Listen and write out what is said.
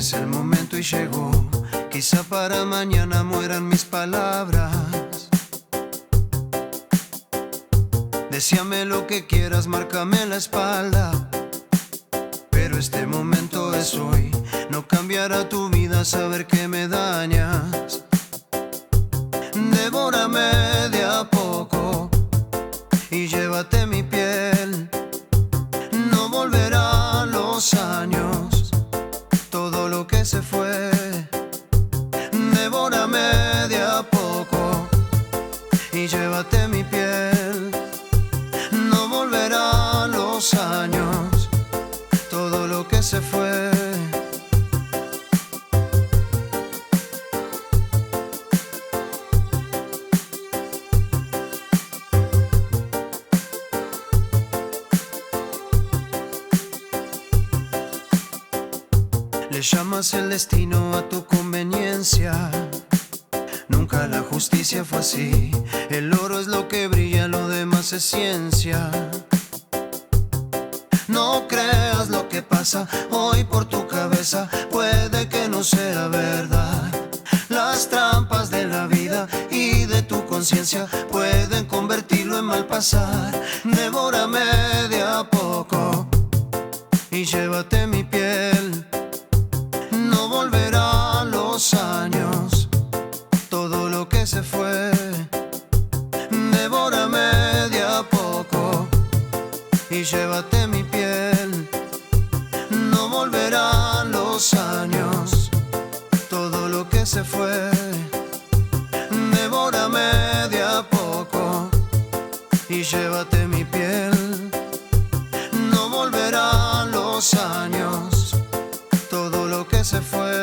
es el momento y llegó. Quizá para mañana mueran mis palabras. Decíame lo que quieras, márcame la espalda. Pero este momento es hoy. No cambiará tu vida saber que me dañas. Devórame de a poco y llévate mi piel. No volverán los años, todo lo que se fue. Devórame de a poco y llévate mi piel. No volverán los años, todo lo que se fue. Le llamas el destino a tu conveniencia. Nunca la justicia fue así. El oro es lo que brilla, lo demás es ciencia. No creas lo que pasa hoy por tu cabeza, puede que no sea verdad. Las trampas de la vida y de tu conciencia pueden convertirlo en mal pasar. Devórame de a poco y llévate mi piel. No volverán los años, todo lo que se fue. Devórame de a poco y llévate mi piel. No volverán los años, todo lo que se fue. Devórame de a poco y llévate mi piel. No volverán los años, todo lo que se fue.